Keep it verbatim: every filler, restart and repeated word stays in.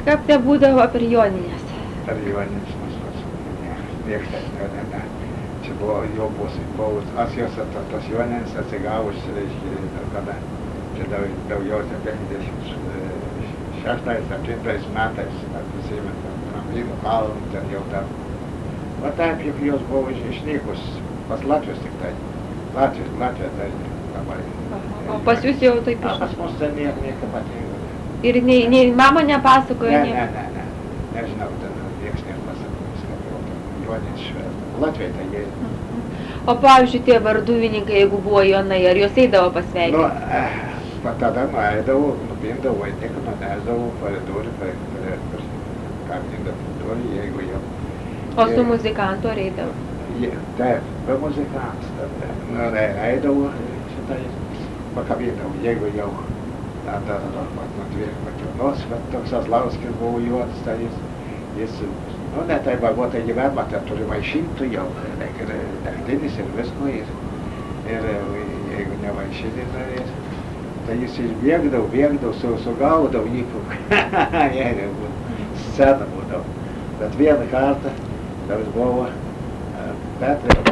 kaip te būdavo per Joninės? Per Joninės mus, ne, nieks taip, ne, ne. Čia buvo, jau buvo, aš jos tos Joninės atsigavus, reiškia, kada, čia daugiausia penkiasdešimt šeštais, septintais metais, prisimint, Tramblynų kalnų, ten jau ten. O taip, juk jos buvo išnykus, pas Latvius tik tai. Latvius, Latvija tai labai. O pas jūs jau taip iš... Pas mus tai nieko nepatinka. Ir nei, nei mama nepasakoja? Ne, ne, ne, ne. Nežinau, ten nieks nepasakojus, kad jau ten Joninės švęs. Latvija tai jie. O pavyzdžiui, tie varduvininkai, jeigu buvo Jonai, ar jos eidavo pasveikinti? Nu, eh, pa tada nueidavo, nupindavo vainiką, nunešdavo per durį, per, per, per kamindą durį, jeigu jau. O su muzikantu ar eidavo? Je, taip, be muzikantas, tada. Nu, eidavo, šitai, pakabindavo, jeigu jau. Tada, pat nuo dviejų pačiūnos, bet toks Aslauskis buvo juodas, tai jis, jis, nu, ne tai bagotą gyvenimą, ten turi maišintų jau, ir degtinis ir visko, ir, ir jeigu nevaišinį, tai, tai jis išbėgdavo, bėgdavo, su, sugaudavo jį, jei scena būdavo. Bet vieną kartą, tas buvo Petras